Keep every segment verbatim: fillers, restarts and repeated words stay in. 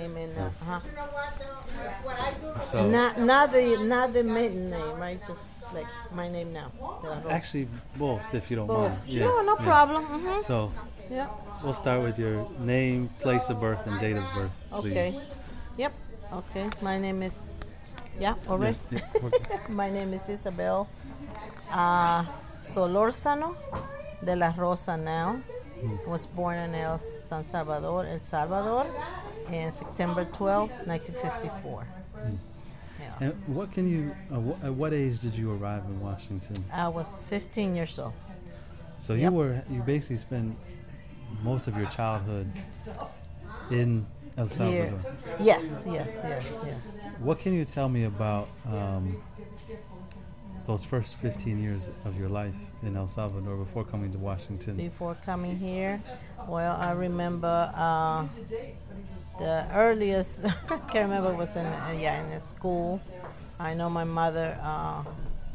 name and uh, uh-huh. So not not the not the maiden name, right? Just like my name now. De la Rosa. actually, both, if you don't Both. mind. Sure, no yeah. problem. Mm-hmm. So Yeah. we'll start with your name, place of birth, and date of birth, please. Okay. Yep. Okay. My name is. Yeah. All right. Yeah, yeah, okay. My name is Isabel uh, Solórzano de la Rosa now. Mm. Was born in El San Salvador, El Salvador, in September twelfth, nineteen fifty-four. Mm. Yeah. And what can you? Uh, wh- at what age did you arrive in Washington? I was fifteen years old. So you Yep. were you basically spent most of your childhood in El Here. Salvador. Yes, yes, yes, yes. What can you tell me about um, those first fifteen years of your life in El Salvador before coming to Washington? Before coming here, well, I remember uh, the earliest. I can't remember was in uh, yeah in a school. I know my mother. Uh,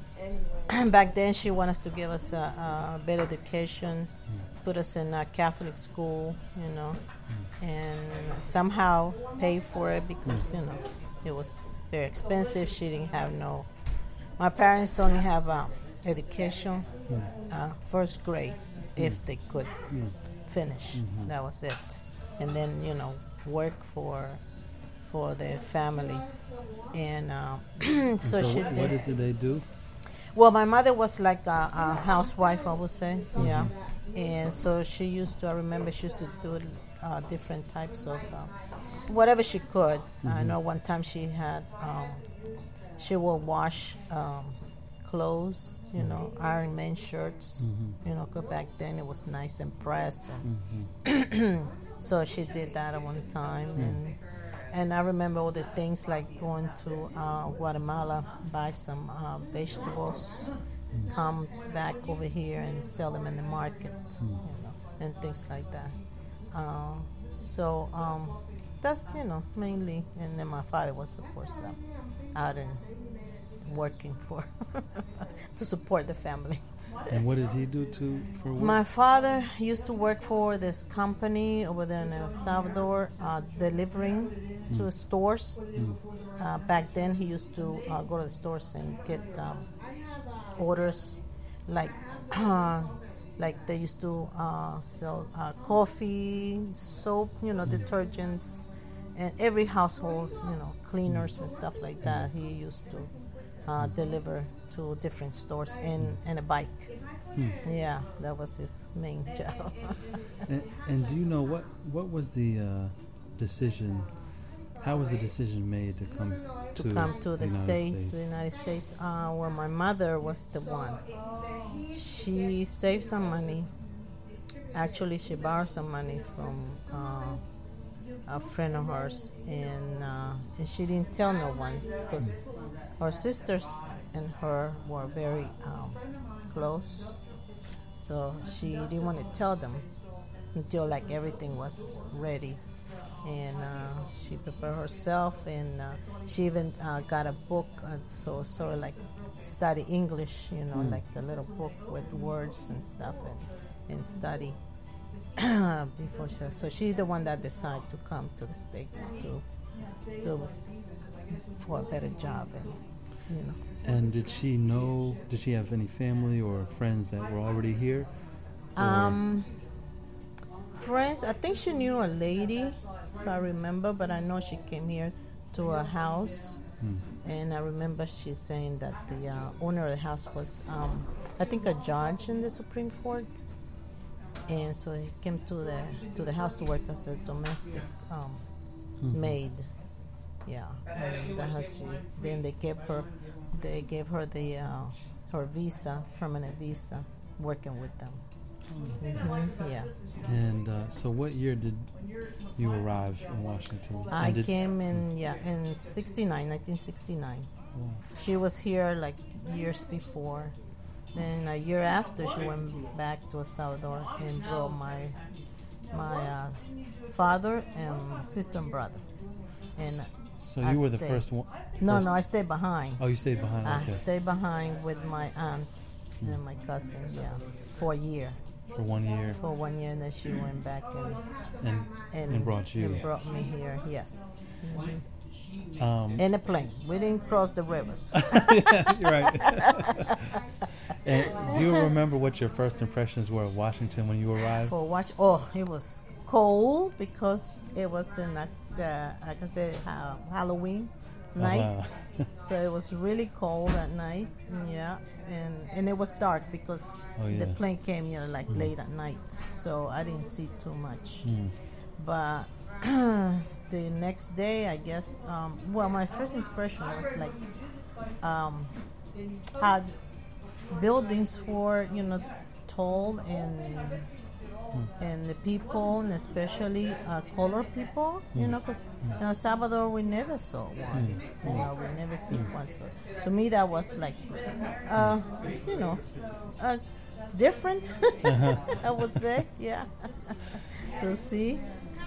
back then, she wanted us to give us a, a better education, mm. put us in a Catholic school, you know, mm. and somehow pay for it because mm. you know it was very expensive. She didn't have no. My parents only have uh, education, mm. uh, first grade, mm. if they could mm. finish. Mm-hmm. That was it, and then you know work for for their family, and uh, so, and so she what, did. what did they do? Well, my mother was like a, a housewife, I would say, mm-hmm. yeah, and so she used to. I remember she used to do uh, different types of uh, whatever she could. Mm-hmm. I know one time she had. Um, She will wash um, clothes, you know, iron men's shirts, mm-hmm. you know, because back then it was nice and pressed. And mm-hmm. So she did that at one time. Mm-hmm. And and I remember all the things like going to uh, Guatemala, buy some uh, vegetables, mm-hmm. come back over here and sell them in the market, mm-hmm. you know, and things like that. Uh, so um, that's, you know, mainly. And then my father was, of course, uh, out and working for to support the family. And what did he do to for work? My father used to work for this company over there in El Salvador, uh, delivering mm. to stores. Mm. Uh, back then, he used to uh, go to the stores and get um, orders, like uh, like they used to uh, sell uh, coffee, soap, you know, mm. detergents. And every household, you know, cleaners and stuff like that, he used to uh, deliver to different stores in, in a bike. Hmm. Yeah, that was his main job. and, and do you know what, what was the uh, decision, how was the decision made to come to, to come to the, the States, States? to the United States? Uh, well, my mother was the one. She saved some money. Actually, she borrowed some money from uh, a friend of hers, and uh, and she didn't tell no one because her sisters and her were very um, close, so she didn't want to tell them until like everything was ready, and uh, she prepared herself, and uh, she even uh, got a book, uh, so sort of like study English, you know, mm. like a little book with words and stuff, and, and study. Before she, so she's the one that decided to come to the States to, to for a better job, and you know. And did she know? Did she have any family or friends that were already here? Um, friends. I think she knew a lady, if I remember, but I know she came here to a house, hmm. and I remember she saying that the uh, owner of the house was, um, I think, a judge in the Supreme Court. And so he came to the to the house to work as a domestic um, mm-hmm. maid. Yeah, and that has she, then they gave her they gave her the uh, her visa, permanent visa, working with them. Mm-hmm. Yeah. And uh, so, what year did you arrive in Washington? I came in yeah in sixty-nine, nineteen sixty-nine. Wow. She was here like years before. Then a year after, she went back to El Salvador and brought my my uh, father and sister and brother. And so I you were the stayed. first one? No, first no, I stayed behind. Oh, you stayed behind. I okay. stayed behind with my aunt mm. and my cousin. Yeah, for a year. For one year. For one year, and then she went back and and, and, and brought you. And brought me here. Yes. Mm-hmm. Um, in a plane. We didn't cross the river. Yeah, you're right. And do you remember what your first impressions were of Washington when you arrived? For watch, oh, it was cold because it was in like, uh, like I said, ha- Halloween night. Oh, wow. So it was really cold at night. Yes, and and it was dark because Oh, yeah. the plane came, you know, like Mm. late at night. So I didn't see too much. Mm. But the next day, I guess, um, well, my first impression was like um, how buildings were, you know, tall and Mm. and the people, and especially uh, colored people, you Mm. know, because in El Salvador we never saw one. Mm. You know, we never see one. So to me, that was like, uh, you know, uh, different. I would say, yeah, to see.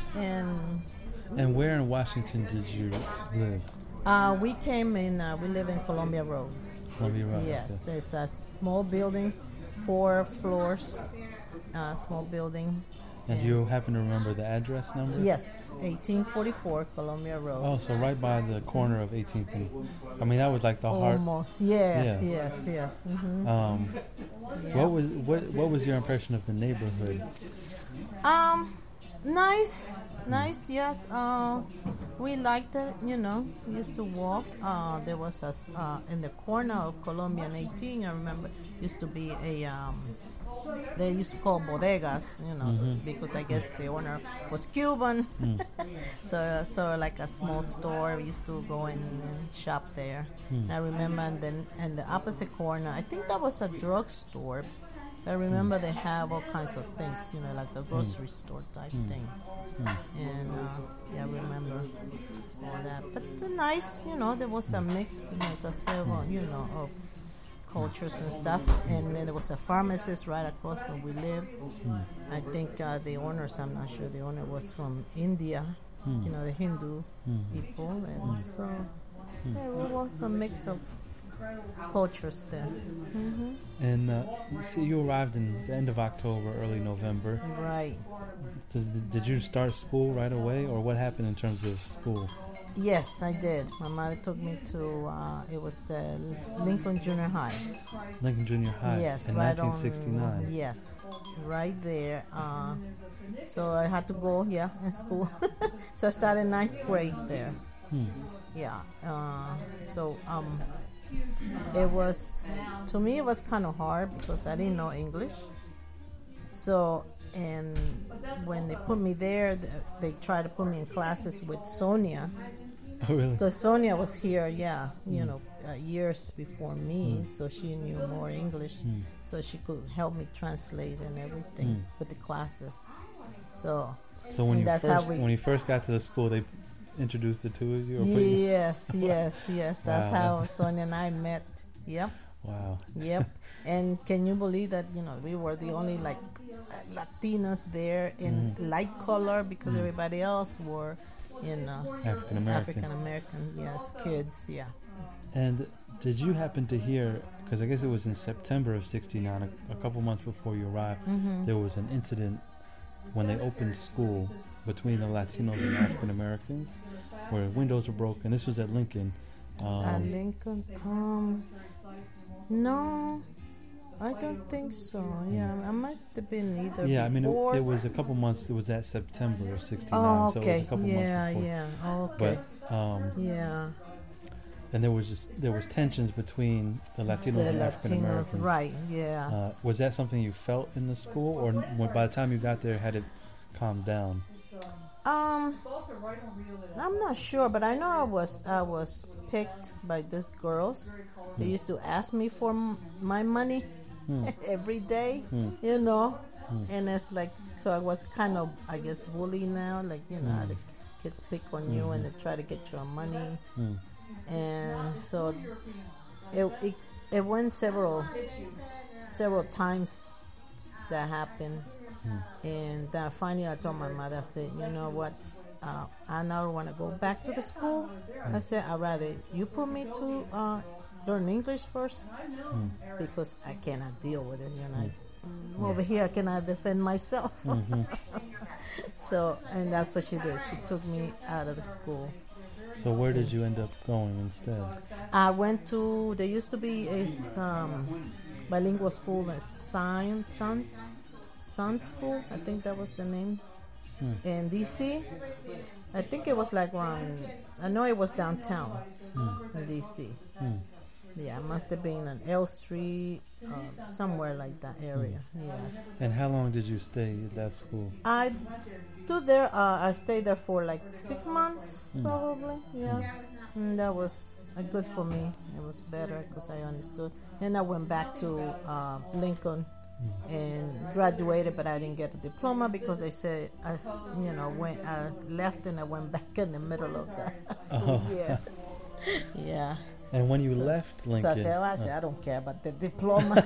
And And where in Washington did you live? uh, we came in. Uh, we live in Columbia Road. Columbia Road. Yes, Okay. it's a small building, four floors, uh, small building. And do you happen to remember the address number? Yes, eighteen forty-four Columbia Road. Oh, so right by the corner of eighteenth and I mean that was like the heart. Almost. Yes, Yeah. yes, yeah. Mm-hmm. Um, Yeah. What was what what was your impression of the neighborhood? Um, nice, nice. Yes. Uh, we liked it. You know, we used to walk. Uh, there was a s- uh, in the corner of Columbia and eighteen. I remember used to be a um. They used to call bodegas, you know, Mhm. because I guess the owner was Cuban. Mm. so, so like a small store. We used to go in and shop there. Mm. I remember, and then in the opposite corner, I think that was a drugstore. I remember they have all kinds of things, you know, like a grocery store type Mm. thing. Mm. And uh, yeah, I remember all that. But uh, nice, you know, there was a mix, like I said, well, you know, of cultures and stuff. And then there was a pharmacist right across where we live. Mm. I think uh, the owners, I'm not sure, the owner was from India, Mm. you know, the Hindu Mm. people. And Mm. so Mm. yeah, it was a mix of cultures there. Hmm. And uh, you see, you arrived in the end of October, early November. Right. Did, did you start school right away, or what happened in terms of school? Yes, I did. My mother took me to, uh, it was the Lincoln Junior High. Lincoln Junior High. Yes, in right nineteen sixty-nine. on. Yes, right there. Uh, so I had to go, yeah, in school. So I started ninth grade there. Hmm. Yeah. Uh, so um, it was, to me, it was kind of hard because I didn't know English. So, and when they put me there, th- they tried to put me in classes with Sonia. Oh, really? Because Sonia was here, yeah, you Mm. know, uh, years before me, Mm. so she knew more English, Mm. so she could help me translate and everything Mm. with the classes. So, So when and you that's how first we- when you first got to the school, they introduced the two of you. Or put you? yes, yes, yes, that's Wow. how Sonia and I met. Yep, Wow. yep. And can you believe that, you know, we were the only like Latinas there in Mm. light color because Mm. everybody else were, you know, African American. African American, yes, kids, yeah. And did you happen to hear? Because I guess it was in September of sixty-nine, a, a couple months before you arrived. Mhm. There was an incident when they opened school between the Latinos and African Americans, where windows were broken. This was at Lincoln. Um, At Lincoln, um, no, I don't think so. Yeah, I must have been either. yeah, I mean, before. it, it was a couple months. It was that September of sixty-nine, Oh, so it was okay. a couple yeah, months before. yeah. Okay. But um, yeah. and there was just there was tensions between the Latinos The and African Latinos, Americans. right? Yeah. Uh, was that something you felt in the school, or when, by the time you got there, had it calmed down? um, I'm not sure, but I know I was I was picked by these girls. They Hmm. used to ask me for m- my money Hmm. every day, Hmm. you know, Hmm. and it's like, so I was kind of, I guess, bullied now, like, you know, how Hmm. the kids pick on you and they try to get your money. Hmm. And so it, it it went several several times that happened. Hmm. And uh, finally I told my mother, I said, you know what, uh, I now want to go back to the school. I said, I'd rather you put me to uh, learn English first Hmm. because I cannot deal with it, you know. mm, over here I cannot defend myself. Mm-hmm. So, and that's what she did. She took me out of the school. So where did you end up going instead? I went to, there used to be a um, bilingual school, a Science, Sons, Sons School, I think that was the name, Hmm. in D C. I think it was like around, I know it was downtown Hmm. in D C. Hmm. Yeah, it must have been on L Street, uh, somewhere like that area, yes. And how long did you stay at that school? I stood there, uh, I stayed there for like six months, Mm. probably, yeah. And that was uh, good for me. It was better because I understood. Then I went back to uh, Lincoln and graduated, but I didn't get a diploma because they said, I, s- you know, when I left and I went back in the middle of the school Oh. year. Yeah. And when you left So Lincoln, I said, oh, I, said uh, I don't care about the diploma.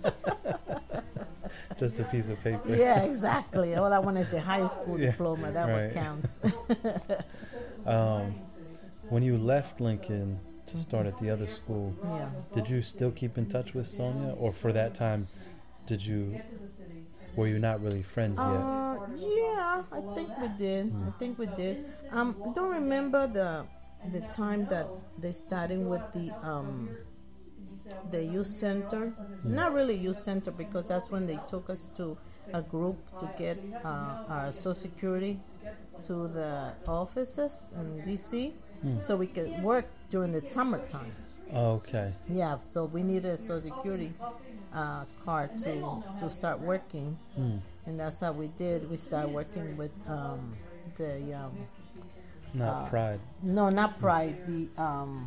just a piece of paper. Yeah, exactly. All I wanted the high school Yeah, diploma. That right. what counts. Um, when you left Lincoln to start at the other school, Yeah. did you still keep in touch with Sonia, or for that time, did you were you not really friends yet? Uh, yeah, I think we did. I think we did. Um, I don't remember the the time that they started with the um the youth center. Not really youth center because that's when they took us to a group to get uh, our Social Security to the offices in D C so we could work during the summertime. Okay. Yeah, so we needed a Social Security uh, card to to start working, Hmm. and that's how we did. We started working with um, the um, Not Uh, Pride. no, not Pride, the um,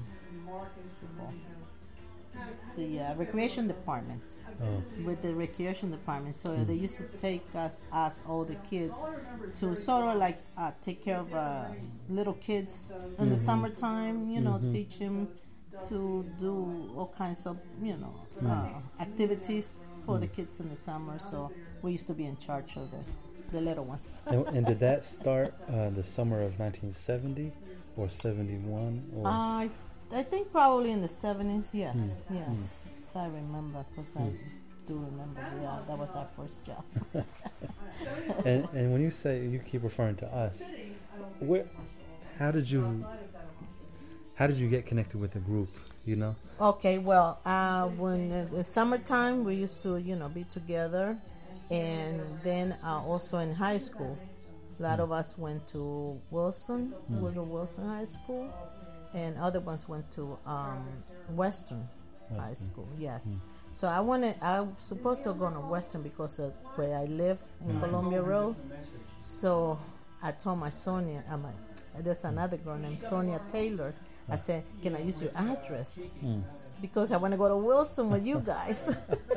the uh, recreation department. Oh. With the recreation department, so they used to take us, us all the kids, to sort of like uh, take care of uh, little kids in the summertime. You know, teach them to do all kinds of you know uh, activities for the kids in the summer. So we used to be in charge of the the little ones. and, and did that start uh, the summer of nineteen seventy or seventy-one? Or I I think probably in the seventies. Yes, Mm. yes, I remember because I do remember. Yeah, that was our first job. and, and when you say you keep referring to us, where, how did you, how did you get connected with the group? You know. Okay, well, uh, when uh, the summertime we used to, you know, be together, and then uh, also in high school, a lot of us went to Wilson, Woodrow Wilson High School, and other ones went to um, Western, High Western. School. Yes. So I wanted, I was supposed to go to Western because of where I live in Columbia Road. So I told my Sonia, I'm like, there's another girl named Sonia Taylor. I said, can I use your address? S- Because I want to go to Wilson with you guys.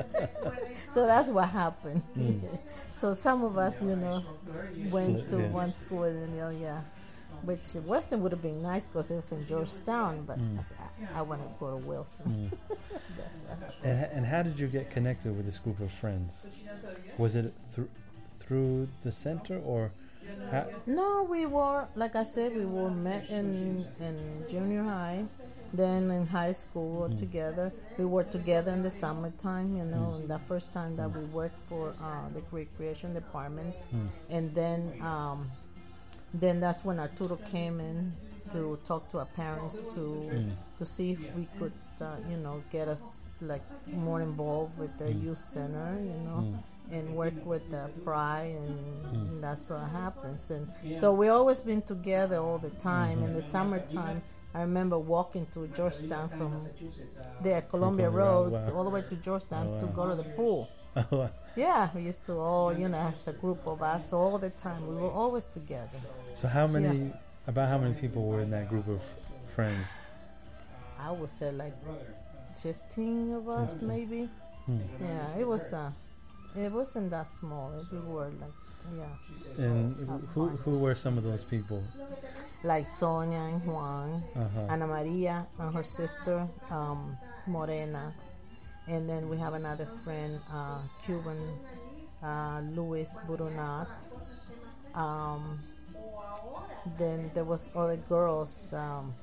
So that's what happened. So some of us, you know, went Split, to yeah. one school and, you know, yeah. Which Western would have been nice because it's in Georgetown, but I, said, I, I want to go to Wilson. That's what happened. And, h- and how did you get connected with this group of friends? Was it through through the center or? How, No, we were, like I said, we were met in, in junior high, then in high school together. We were together in the summertime, you know, and the first time that we worked for uh, the recreation department. And then um, then that's when Arturo came in to talk to our parents to to see if we could, uh, you know, get us like more involved with the youth center, you know. And work with the Pride, and, and that's what happens. And so we always been together all the time. In the summertime, I remember walking to Georgetown from there, Columbia Road, wow. all the way to Georgetown Oh, to wow. go to the pool. oh, Yeah, we used to all, you know, as a group of us all the time. We were always together. so how many? Yeah. About how many people were in that group of friends? I would say like fifteen of us, maybe. Hmm. Yeah, it was. Uh, it wasn't that small. We were like, yeah. And who who were some of those people? Like Sonia and Juan, Uh-huh. Ana Maria and her sister, um, Morena. And then we have another friend, uh, Cuban, uh, Luis Buronat. Um, then there was other girls, um,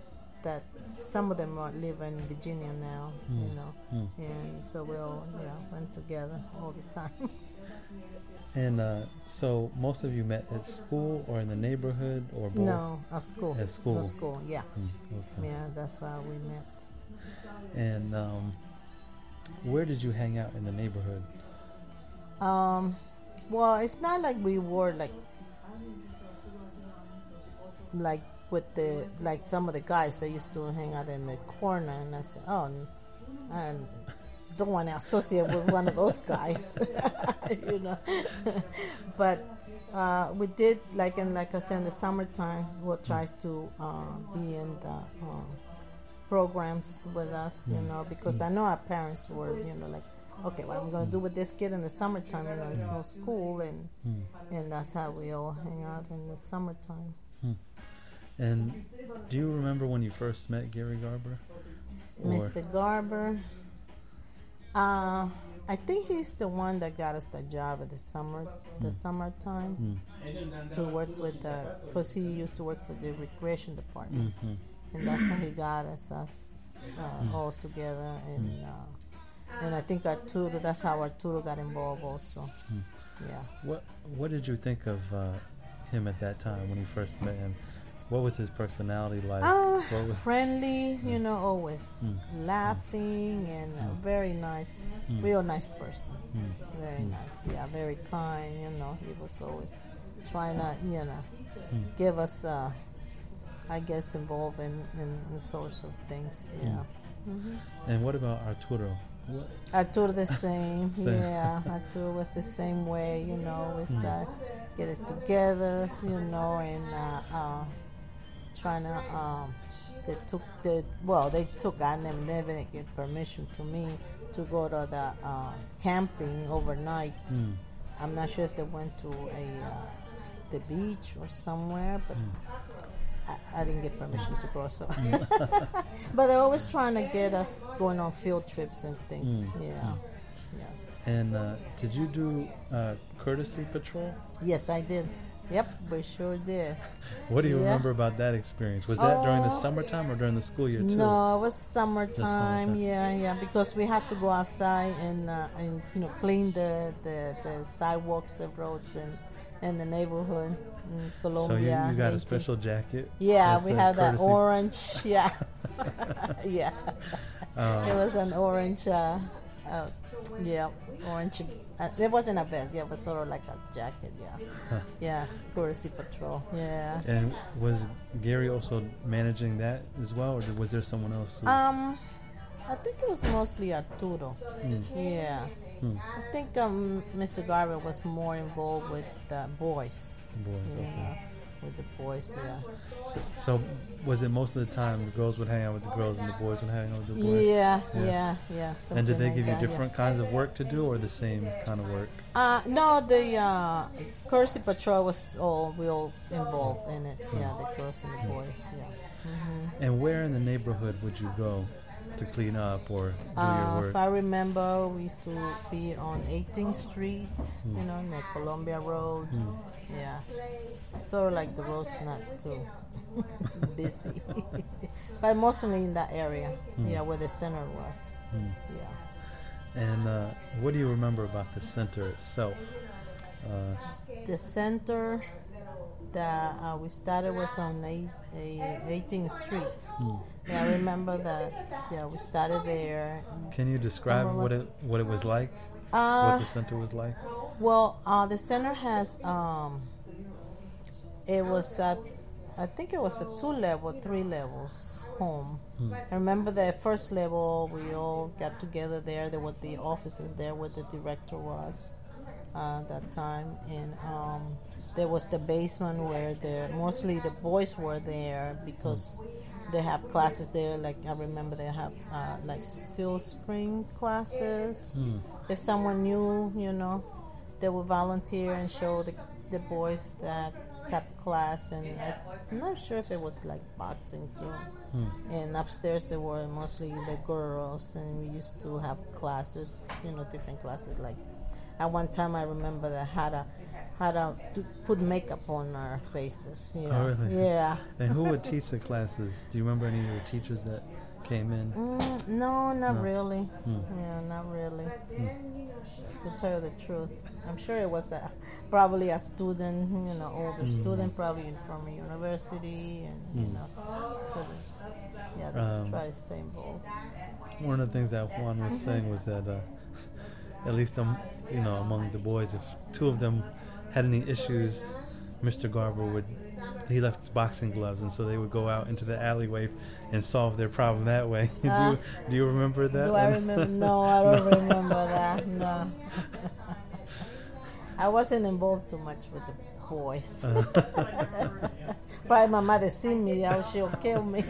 that some of them are live in Virginia now, Mm. you know, Mm. and so we all yeah went together all the time. And uh, so most of you met at school or in the neighborhood or both? No, at school. At school. At school, yeah, Mm, okay. yeah. That's why we met. And um, where did you hang out in the neighborhood? Um, well, it's not like we were like like with the like some of the guys that used to hang out in the corner, and I said, oh, n- I don't want to associate with one of those guys, you know. But uh, we did like in like I said in the summertime, we'll try to uh, be in the uh, programs with us, you know, because I know our parents were, you know, like, okay, what I'm going to do with this kid in the summertime, you know, there's no school, and Mm. and that's how we all hang out in the summertime. And do you remember when you first met Gary Garber? Or- Mister Garber, uh, I think he's the one that got us the job at the summer, the summertime, Mm. to work with the, because he used to work for the recreation department, Mhm. and that's how he got us us uh, all together, and uh, and I think our tutor, that's how our tutor got involved also. Yeah. What What did you think of uh, him at that time when you first met him? What was his personality like? Uh, What was- friendly, you know, always Mm. laughing, and a very nice, Mm. real nice person. Mm. Very nice, yeah, very kind. You know, he was always trying to, you know, Mm. give us, uh, I guess, involved in, in, in sorts of things. Yeah. hmm And what about Arturo? What? Arturo the same, Same. yeah. Arturo was the same way, you know, always uh, get it together, you know, and uh, uh, trying to. Um, they took the well, they took. I never, never get permission to me to go to the uh, camping overnight. Mm. I'm not sure if they went to a uh, the beach or somewhere, but I, I didn't get permission to go. So, but they're always trying to get us going on field trips and things. Mm. Yeah, yeah. And uh, did you do uh, courtesy patrol? Yes, I did. Yep, we sure did. What do you Yeah. remember about that experience? Was that during the Oh. summertime or during the school year too? No, it was summertime. summertime. Yeah, yeah, because we had to go outside and uh, and you know clean the, the, the sidewalks, the roads, and in the neighborhood in Colombia. So you, you got a Haiti. special jacket? Yeah, that we said had that courtesy- orange. Yeah, yeah. Um, It was an orange. Uh, uh, yeah, orange. Uh, it wasn't a vest. Yeah, it was sort of like a jacket. Yeah, yeah. Courtesy patrol. Yeah. And was Gary also managing that as well, or was there someone else? Who, Um, I think it was mostly Arturo. Mm. Yeah. Hmm. I think um, Mister Garber was more involved with the boys. boys, Yeah, okay. with the boys. Yeah. So, so was it most of the time the girls would hang out with the girls and the boys would hang out with the boys? Yeah, Yeah. yeah, yeah. And did something they like give you that, yeah. different kinds of work to do, or the same kind of work? Uh, no, the uh, Courtesy Patrol was all we all involved in it. Yeah, the girls and the boys. Yeah. hmm And where in the neighborhood would you go to clean up or do your Uh, work? if I remember, we used to be on eighteenth Street, you know, near Columbia Road. Yeah, sort of like the road's not too busy, but mostly in that area. Yeah, where the center was. Yeah. And uh, what do you remember about the center itself? Uh, The center that uh, we started was on eight, eight, eighteenth Street. Yeah, I remember that. Yeah, we started there. can you describe Summer what was- it what it was like? Uh, what the center was like? Well, uh, the center has, um, it was at, I think it was a two level, three levels home. I remember the first level, we all got together there. There were the offices there where the director was uh, at that time. And um, there was the basement where the mostly the boys were there because they have classes there. Like I remember they have uh, like seal screen classes. If someone new, you know, they would volunteer and show the, the boys that that class. And I, I'm not sure if it was like boxing too. And upstairs there were mostly the girls, and we used to have classes, you know, different classes. Like at one time I remember that I had a how to, to put makeup on our faces. You know? Oh, really? Yeah. And who would teach the classes? Do you remember any of your teachers that came in? Mm, no, not No. really. Mm. Yeah, not really. Mm. To tell you the truth, I'm sure it was a, probably a student, you know, older Mm. student, probably in from a university, and you Mm. know, could- yeah, they Um, try to stay involved. One of the things that Juan was saying was that, uh, at least um, you know, among the boys, if two of them had any issues, Mister Garber would he left boxing gloves, and so they would go out into the alleyway and solve their problem that way. do Uh, you, do you remember that? Do I remember? No, I don't remember that. No, I wasn't involved too much with the boys. Uh, Probably my mother seen me, how she'll kill me.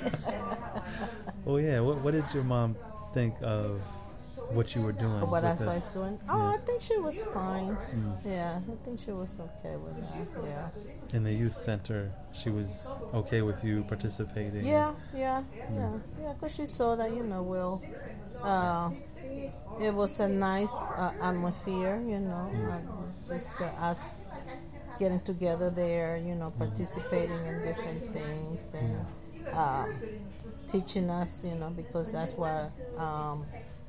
oh yeah, what, what did your mom think of what you were doing? What I with the- was doing? Oh, yeah. I think she was fine. Mm. Yeah, I think she was okay with that. Yeah. In the youth center, she was okay with you participating? Yeah, yeah, Mm. yeah, yeah. Because she saw that, you know, Will. Uh, it was a nice uh, atmosphere, you know, Mm. uh, just uh, us getting together there, you know, participating in different things and um, teaching us, you know, because that's where um,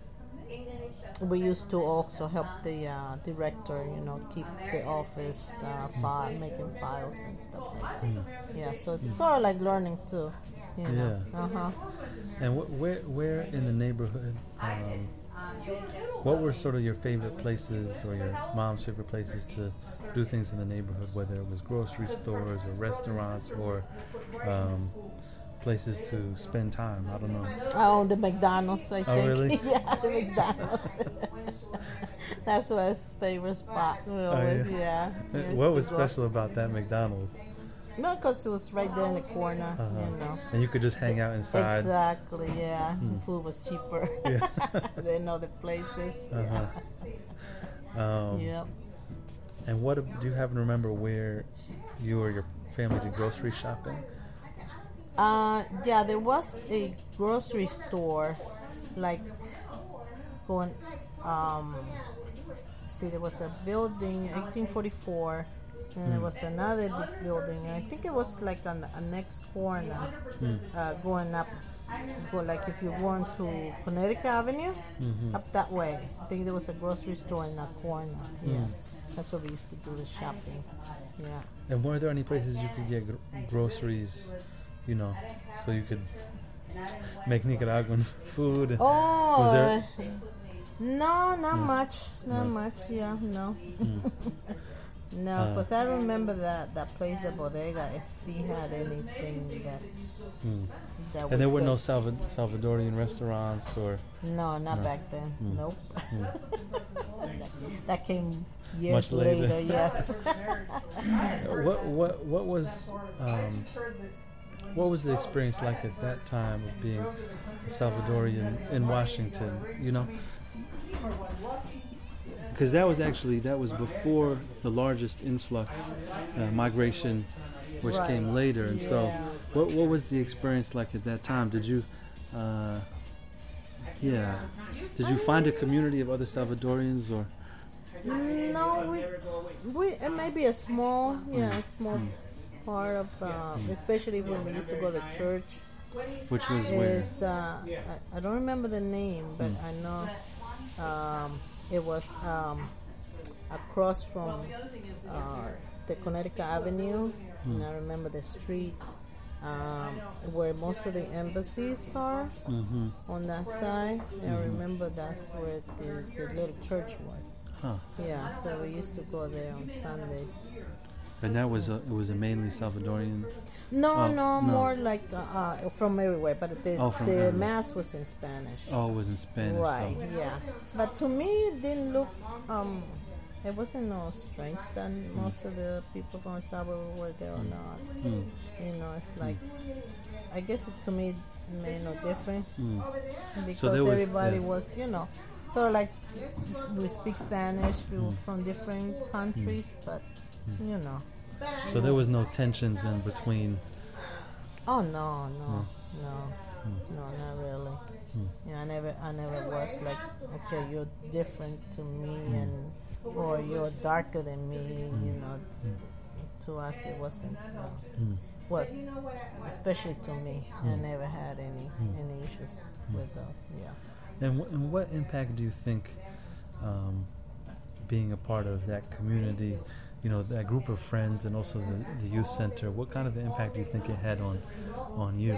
we used to also help the uh, director, you know, keep the office uh, file, making files and stuff like that. Mm. Yeah, so it's sort of like learning too, you know. Yeah. Uh huh. And wh- where where in the neighborhood, um, what were sort of your favorite places or your mom's favorite places to do things in the neighborhood, whether it was grocery stores or restaurants or um, places to spend time? I don't know. Oh, the McDonald's, I Oh, think. really? Yeah, the McDonald's. That's his favorite spot. We always, yeah. yeah. we Uh, used What to was go. special about that McDonald's? No, because it was right there in the corner, Uh-huh. you know. And you could just hang out inside. Exactly, yeah. Hmm. Food was cheaper Yeah. than other places. Uh-huh. Um, Yep. And what ab- do you happen to remember where you or your family did grocery shopping? Uh, yeah, there was a grocery store, like going. Um, see, there was a building, eighteen forty-four, and there Mm. was another big building. I think it was like on a next corner, Mm. uh, going up. Go like if you're going to Connecticut Avenue, Mhm. up that way. I think there was a grocery store in that corner. Mm. Yes, that's where we used to do the shopping. Yeah. And were there any places you could get gr- groceries, you know, so you could make Nicaraguan food? Oh, Was there- no, not Mm. much, not No. much. Yeah, no, Mm. no. Uh, Because I remember that that place, the bodega. If he had anything that Mm. that. And there we were no could- Salva- Salvadorian restaurants or No, not No. back then. Mm. Nope. Mm. That came years Much later. later. Yes. what what what was um, what was the experience like at that time of being a Salvadorian in Washington? You know, because that was actually that was before the largest influx uh, migration, which Right. came later. And so, Yeah. what what was the experience like at that time? Did you, uh, yeah, did you find a community of other Salvadorians or? No, we, we it may be a small, yeah, a small Mm. part of, uh, especially when we used to go to church. Which was where? Is uh, I, I don't remember the name, but Mm. I know um, it was um, across from uh, the Connecticut Avenue, and Mm. I remember the street um, where most of the embassies are Mm-hmm. on that side. And I Mhm. remember that's where the, the little church was. Huh. Yeah, so we used to go there on Sundays. And that was a, it was a mainly Salvadorian. No, Oh, no, no. more like uh, uh, from everywhere, but the, Oh, from the everywhere. mass was in Spanish. Oh, it was in Spanish. Right, So. yeah. But to me, it didn't look, um, it wasn't no strange that most of the people from El Salvador were there or not. Mm. You know, it's like, I guess it, to me, it made no difference Mm. because So there was- everybody yeah. was, you know, sort of like we speak Spanish, people Mm. from different countries, but, Mm. you know. So there was no tensions in between. Oh, no, no, No. no, Mm. no, not really. Mm. Yeah, I never, I never was like, okay, you're different to me, Mm. and or you're darker than me, mm. you know. Mm. To us, it wasn't. Uh, mm. Well, especially to me, mm. I never had any mm. any issues mm. with those. Yeah. And, w- and what impact do you think um, being a part of that community, you know, that group of friends, and also the, the youth center, what kind of impact do you think it had on on you?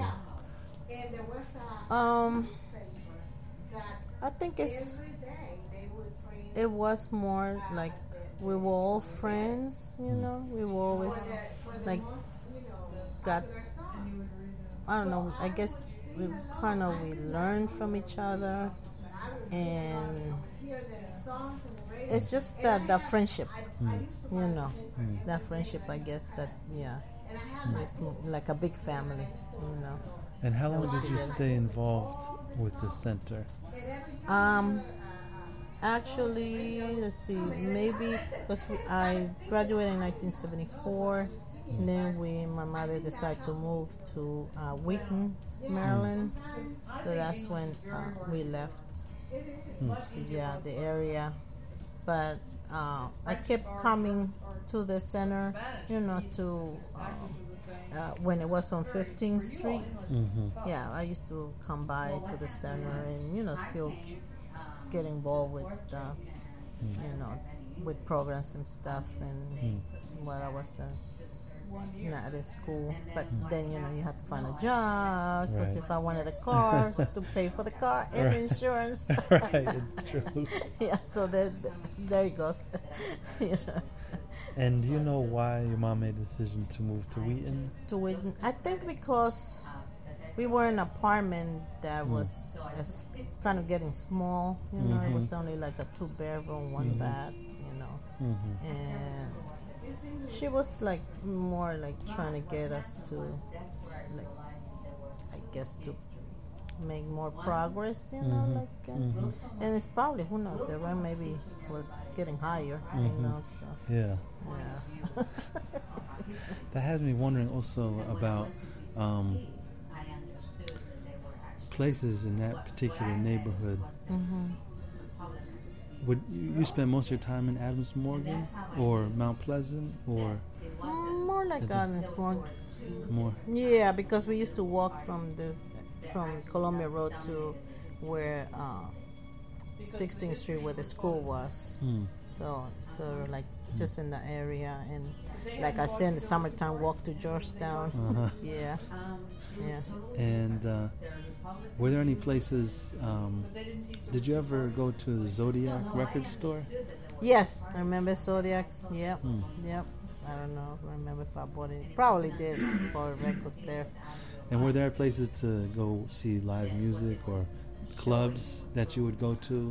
Um, I think it's it was more like we were all friends, you know. We were always like got. I don't know. I guess we kind of we learned from each other, and it's just that that friendship, mm. you know, mm. that friendship. I guess that yeah, mm. it's like a big family, you know. And how long did you stay involved with the center? Um, actually, let's see, maybe because I graduated in nineteen seventy-four. Mm. And then we, my mother decided to move to uh, Wheaton, Maryland. Mm. So that's when uh, we left. Mm. Yeah, the area. But uh, I kept coming to the center, you know, to um, uh, when it was on fifteenth Street. Mm-hmm. Yeah, I used to come by to the center and, you know, still get involved with, uh, mm. you know, with programs and stuff. And mm. while I was uh, not at school, but mm. then, you know, you have to find a job, because right. if I wanted a car, to pay for the car and right. insurance. Right, it's true. Yeah, so there, there it goes. You know. And do you know why your mom made the decision to move to Wheaton? To Wheaton, I think because we were in an apartment that mm. was uh, kind of getting small. You know, mm-hmm. it was only like a two bedroom, one mm-hmm. bath. You know, mm-hmm. and she was like more like trying to get us to, like, I guess, to make more progress, you know, mm-hmm. like, uh, mm-hmm. and it's probably, who knows, the rent maybe was getting higher, mm-hmm. you know, so. Yeah. Yeah. That has me wondering also about um, places in that particular neighborhood. Mm-hmm. Would you, you spend most of your time in Adams Morgan or Mount Pleasant, or mm, more like Adams Morgan? More. Yeah, because we used to walk from this from Columbia Road to where uh, sixteenth Street, where the school was. Mm. So, so like mm. just in the area, and like I said, in the summertime, walk to Georgetown. Uh-huh. Yeah, yeah. And uh, were there any places? Um, did you ever go to the Zodiac record store? Yes, I remember Zodiac. Yep, mm. yep. I don't know. I remember if I bought it. Probably did. Bought records there. And were there places to go see live music or clubs that you would go to?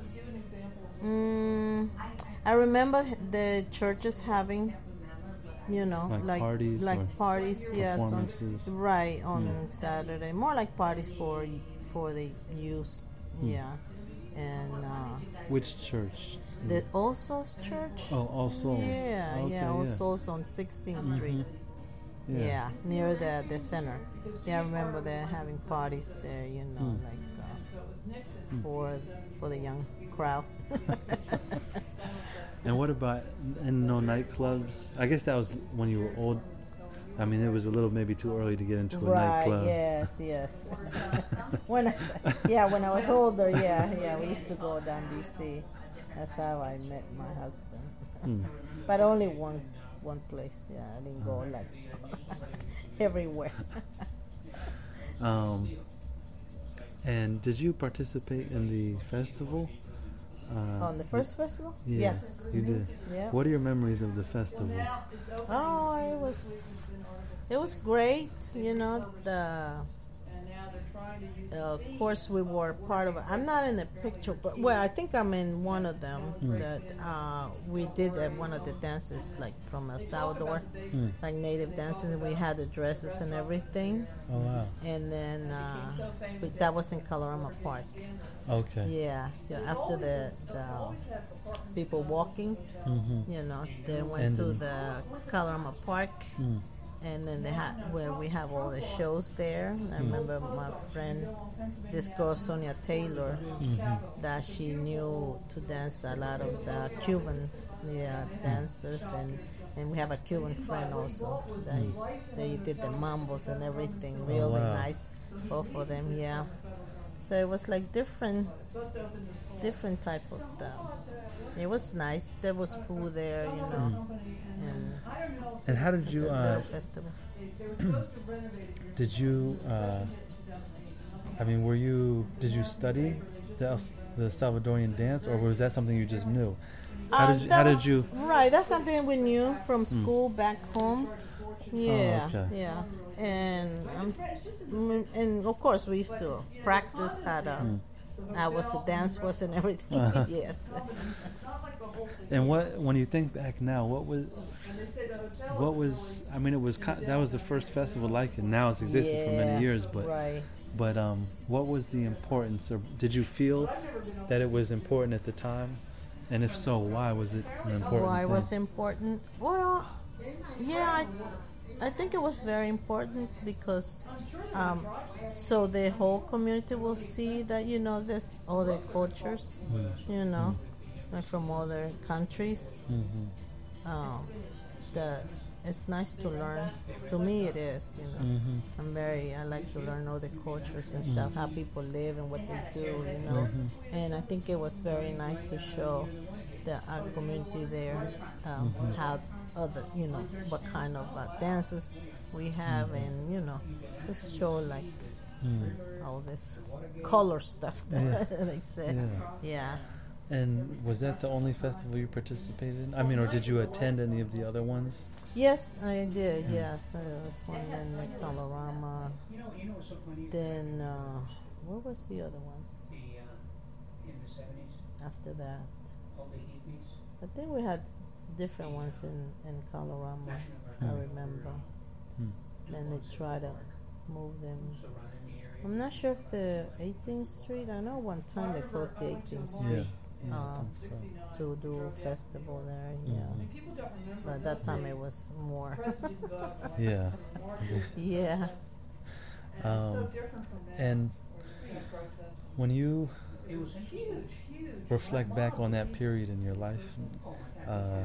Mm, I remember the churches having, you know, like, like parties, like parties, yes, on, right on yeah. Saturday. More like parties for for the youth, mm. yeah. And uh, which church? The All Souls Church. Oh, All Souls. Yeah, okay, yeah, All yeah. Souls on sixteenth Mm-hmm. Street. Yeah. yeah, near the the center. Yeah, I remember they're having parties there. You know, mm. like uh, mm. for for the young crowd. And what about and no nightclubs? I guess that was when you were old. I mean, it was a little maybe too early to get into a right, nightclub. Yes, yes. when I, yeah, when I was older, yeah, yeah, we used to go down D C. That's how I met my husband. Mm. But only one one place. Yeah, I didn't go like everywhere. um, and did you participate in the festival? Uh, On the first y- festival? Yeah, yes. You did. Yeah. What are your memories of the festival? Oh, it was it was great. You know, the uh, of course we were part of it. I'm not in the picture, but well, I think I'm in one of them. Mm. That uh, we did uh, one of the dances, like from El Salvador, mm. like native dances. We had the dresses and everything. Oh wow! And then uh, but that was in Colorama Park. Okay. Yeah. So after the, the people walking, mm-hmm. you know, they went and to the Colorama Park, mm. and then they had where we have all the shows there. I remember my friend, this girl Sonia Taylor, Mm-hmm. that she knew to dance a lot of the Cuban yeah, dancers, and, and we have a Cuban friend also that Mm. they did the mambos and everything, really wow. nice, both of them, yeah. So it was like different, different type of stuff. It was nice. There was food there, you know, and And how did you, the uh, little festival. did you, uh, I mean, were you, did you study the, El- the Salvadorian dance, or was that something you just knew? How Uh, did you, that how was- did you, Right, that's something we knew from school back home. Yeah, okay. yeah, and um, mm, and of course we used to practice how to, how was the dance was and everything. Uh-huh. Yes. and what, when you think back now, what was, what was, I mean, it was, ki- that was the first festival like it. Now it's existed for Yeah, many years, but, right. but, um, what was the importance, or did you feel that it was important at the time? And if so, why was it an important Why thing? was important? Well, yeah, I, I think it was very important because um, so the whole community will see that, you know, there's other cultures, you know, like from other countries. Mm-hmm. Um, that it's nice to learn. To me, it is. You know, Mm-hmm. I'm very. I like to learn other cultures and stuff, how people live and what they do. You know, Mm-hmm. and I think it was very nice to show the our community there um, Mm-hmm. how other, you know, what kind of uh, dances we have, Mm-hmm. and you know, just show like Mm. all this color stuff that Yeah. they said. Yeah. Yeah. And was that the only festival you participated in? I mean, or did you attend any of the other ones? Yes, I did. Yes, there was one in the Colorama. Then uh, what was the other ones after that? I think we had different ones in in Colorama. I remember. Hmm. Then they try to move them. I'm not sure if the eighteenth Street. I know one time they closed the eighteenth Yeah. Street Yeah, I um, think so. to do a festival there. Yeah, Mhm. but that time it was more. Yeah. Yeah. Um, and when you reflect back on that period in your life, uh,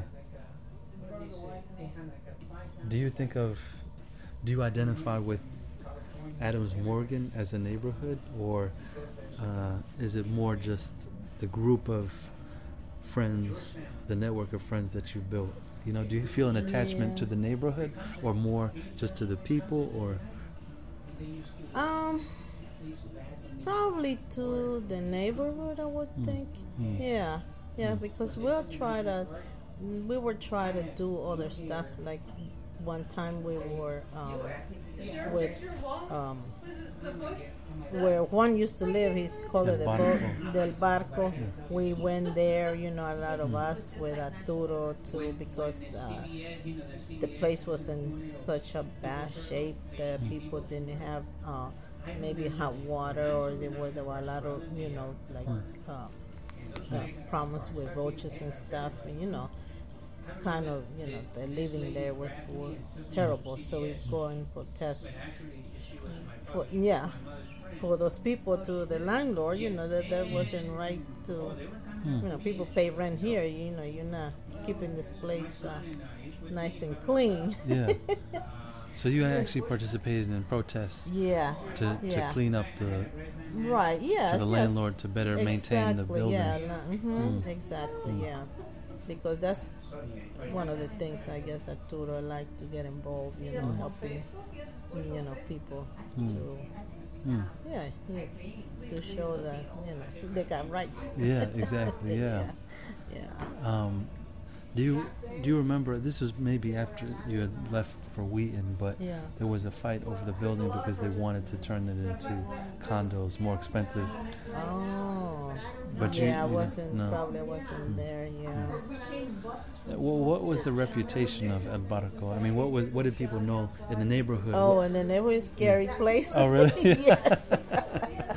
do you think of, do you identify with Adams Morgan as a neighborhood, or uh, is it more just the group of friends, the network of friends that you built? You know, do you feel an attachment Yeah. to the neighborhood, or more just to the people, or? Um, probably to the neighborhood, I would think. Mm. Yeah, yeah, because we'll try to, we were trying to do other stuff. Like one time we were um, with um, where Juan used to live. He's called it the Del boat, Barco. Del Barco. We went there, you know, a lot of us with Arturo too, because uh, the place was in such a bad shape that people didn't have uh, maybe hot water, or there were, there were a lot of, you know, like uh, uh, problems with roaches and stuff, and you know, kind of, you know, the living there was, was terrible. So we go and protest for, yeah, for those people, to the landlord, you know, that that wasn't right to, you know, people pay rent here, you know, you're not keeping this place uh, nice and clean. Yeah. So you actually participated in protests Yes. to, yeah. to clean up the Right, yes. to the yes. landlord to better maintain the Exactly, building. Yeah, no, mhm, Mm. exactly, Mm. yeah. Because that's one of the things I guess Arturo liked to get involved, you know, Mm. helping, you know, people Mm. to, Mm. yeah, yeah, to show that, you know, they got rights. Yeah, exactly. Yeah. yeah. yeah. Um, do you do you remember? This was maybe after you had left for Wheaton, but Yeah. there was a fight over the building because they wanted to turn it into condos, more expensive. Oh. But you- yeah, I you wasn't, didn't- no. probably I wasn't there, yeah. Uh, Well, what was the reputation of El Barco? I mean, what was what did people know in the neighborhood? Oh, What- and then it was a scary place. Oh, really? Yes.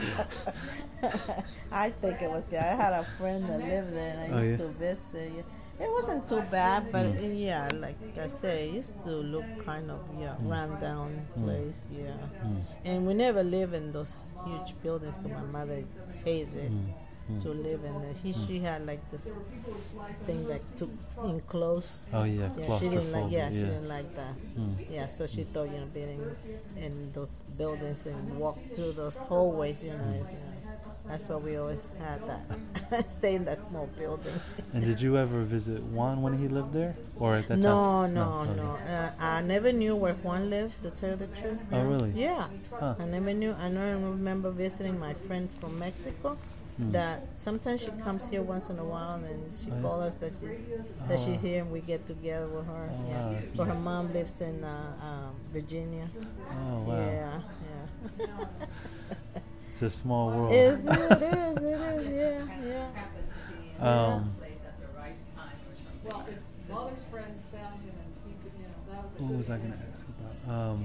I think it was scary. I had a friend that lived there, and I Oh, used yeah? to visit. It wasn't too bad, but Mm. uh, yeah, like I say, it used to look kind of yeah, Mm. run down Mm. place, yeah. Mm. And we never live in those huge buildings because my mother hated it Mm. Mm. to live in it. He, she had like this thing that took enclosed. Oh yeah, Yeah, she didn't like. claustrophobic. Yeah, she Yeah. didn't like that. Mm. Yeah, so she thought you know being in, in those buildings and walk through those hallways, you know, is, you know that's why we always had that. Stay in that small building. And did you ever visit Juan when he lived there, or at that No, time? no, okay. no. Uh, I never knew where Juan lived, to tell you the truth. Oh, really? Yeah. Huh. I never knew. I don't remember visiting my friend from Mexico. Mm. That sometimes she comes here once in a while and she Oh, yeah. calls us that she's Oh, that she's wow. here and we get together with her. Oh, yeah. wow. But her mom lives in uh, um, Virginia. Oh wow. Yeah, yeah. It's a small world. It's, it is, it is, yeah, yeah. Um, Well, if mother's friend found him and he could, you know, that was a what good was I going to thing. ask about? Um,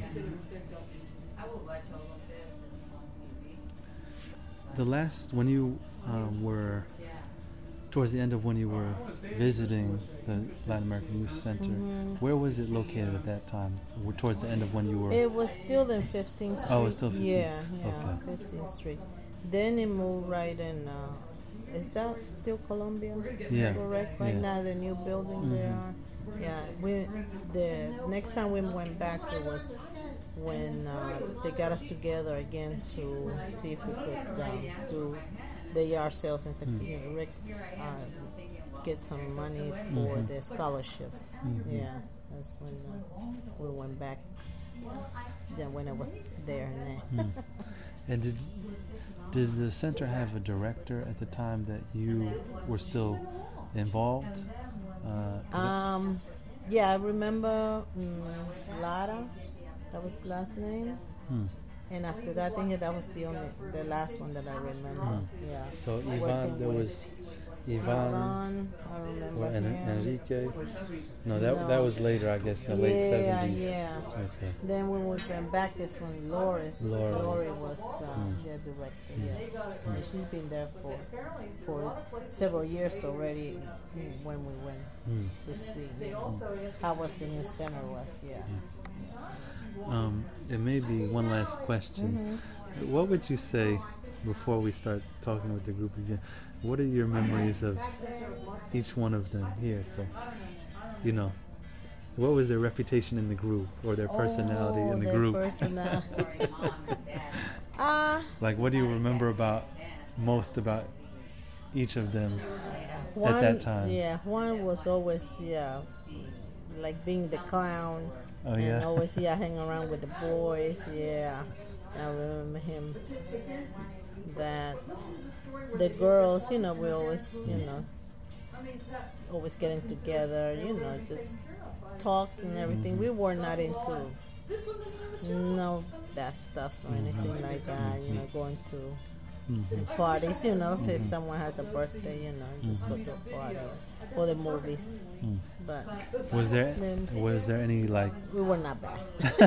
the last when you um, were towards the end of when you were visiting the Latin American Youth Center, Mhm. where was it located at that time? W- Towards the end of when you were. It was still in fifteenth Street. Oh, it's still fifteenth. Yeah, yeah, Okay. fifteenth Street. Then it moved right in. Uh, is that still Columbia? Yeah. Correct. Right Yeah. now, the new building Mhm. there. Yeah. We the next time we went back, it was when uh, they got us together again to see if we could um, do the yard sales and to Mm. you know, Rick, uh, get some money for Mhm. the scholarships. Mhm. Yeah, that's when uh, we went back. Then when I was there and then. Mm. And did did the center have a director at the time that you were still involved? Uh, 'cause it- Um, yeah, I remember um, Lara. That was his last name. Hmm. And after that, I think that was the only, the last one that I remember. Hmm. Yeah. So Ivan, Working there with was Ivan Ivan, I remember or, and him. Enrique. No, that No. that was later, I guess, in the late Yeah, seventies. yeah. Okay. Then when we went back, is when Loris, Laura. Lori was uh, Mm. the director. Yes, and she's been there for for several years already. mm, When we went Hmm. to see mm, how was the new center was, yeah. Um, it may be one last question. Mm-hmm. What would you say before we start talking with the group again? What are your memories of each one of them here? So, you know, what was their reputation in the group or their personality oh, in the their group? personality. Ah, Like, what do you remember about most about each of them one, at that time? Yeah, one was always yeah, like being the clown. Oh, and yeah. always yeah, hang around with the boys. Yeah, I remember him. That the girls, you know, we always, you know, always getting together. You know, just talk and everything. Mm-hmm. We were not into no bad stuff or anything like that. You know, going to Mhm. parties, you know, if, if someone has a birthday, you know, just go to a party or the movies. Mm. But Was there Then- was there any like we were not bad.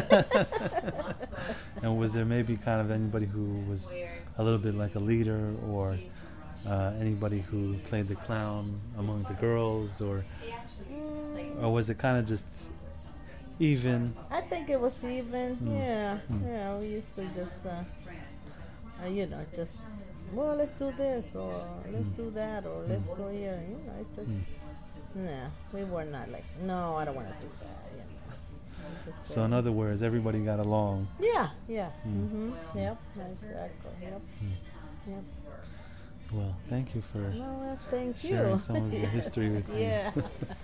and was there maybe kind of anybody who was a little bit like a leader or uh, anybody who played the clown among the girls or or was it kind of just even? I think it was even, Mm. yeah, Mm. yeah. We used to just, uh, uh, you know, just well, let's do this or let's Mm. do that or let's go here. You know, it's just, Mm. nah, we were not like, no, I don't want to do that. You know. Just, So uh, in other words, everybody got along. yeah, yes, Mm. mm-hmm, yep, exactly, yep, Mm. yep. Well, thank you for No, well, thank you. sharing some of your Yes, history with me. yeah.